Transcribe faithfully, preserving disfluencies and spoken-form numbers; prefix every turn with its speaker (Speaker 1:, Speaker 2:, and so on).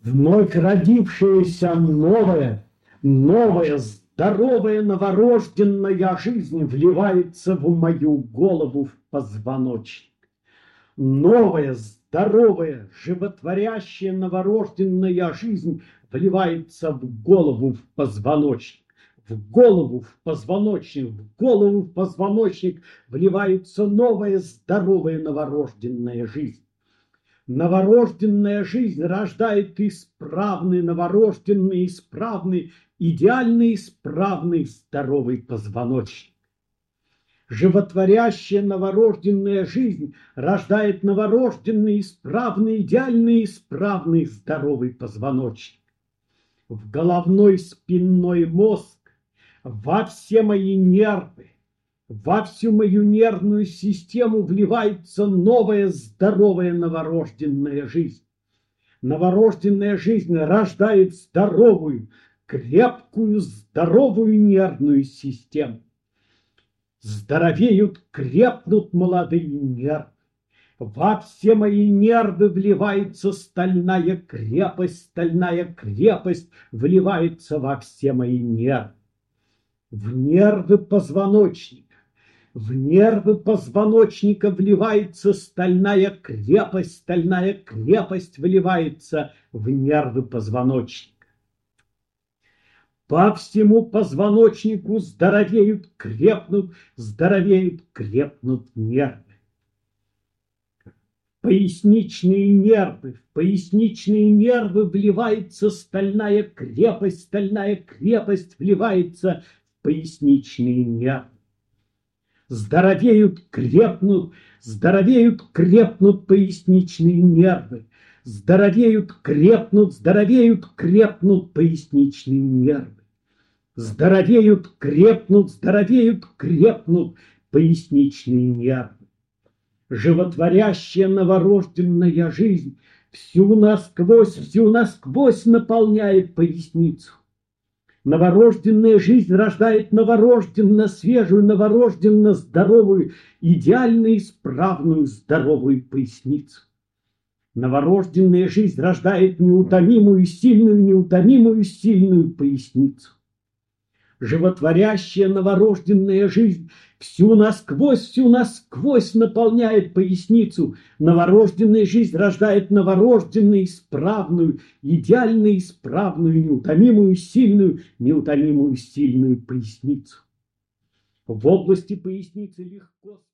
Speaker 1: Вновь родившаяся новая, новая, здоровая, новорожденная жизнь вливается в мою голову в позвоночник. Новая, здоровая, животворящая, новорожденная жизнь вливается в голову в позвоночник. В голову, в позвоночник, в голову, в позвоночник вливается новая, здоровая, новорожденная жизнь. Новорожденная жизнь рождает исправный, новорожденный, исправный, идеальный, исправный, здоровый позвоночник. Животворящая новорожденная жизнь рождает новорожденный, исправный, идеальный, исправный, здоровый позвоночник. В головной спинной мозг, во все мои нервы, во всю мою нервную систему вливается новая, здоровая, новорожденная жизнь. Новорожденная жизнь рождает здоровую, крепкую, здоровую нервную систему. Здоровеют, крепнут молодые нервы. Во все мои нервы вливается стальная крепость, стальная крепость вливается во все мои нервы. В нервы позвоночника. В нервы позвоночника вливается стальная крепость, стальная крепость вливается в нервы позвоночника. По всему позвоночнику здоровеют, крепнут, здоровеют, крепнут нервы. Поясничные нервы, в поясничные нервы вливается стальная крепость, стальная крепость вливается в поясничные нервы. Здоровеют, крепнут, здоровеют, крепнут поясничные нервы. Здоровеют, крепнут, здоровеют, крепнут поясничные нервы. Здоровеют, крепнут, здоровеют, крепнут поясничные нервы. Животворящая новорожденная жизнь всю насквозь, всю насквозь наполняет поясницу. Новорожденная жизнь рождает новорожденно свежую, новорожденно здоровую, идеально исправную здоровую поясницу. Новорожденная жизнь рождает неутомимую, сильную, неутомимую, сильную поясницу. Животворящая новорожденная жизнь всю насквозь, всю насквозь наполняет поясницу. Новорожденная жизнь рождает новорожденную, исправную, идеально исправную, неутомимую, сильную, неутомимую, сильную поясницу. В области поясницы легко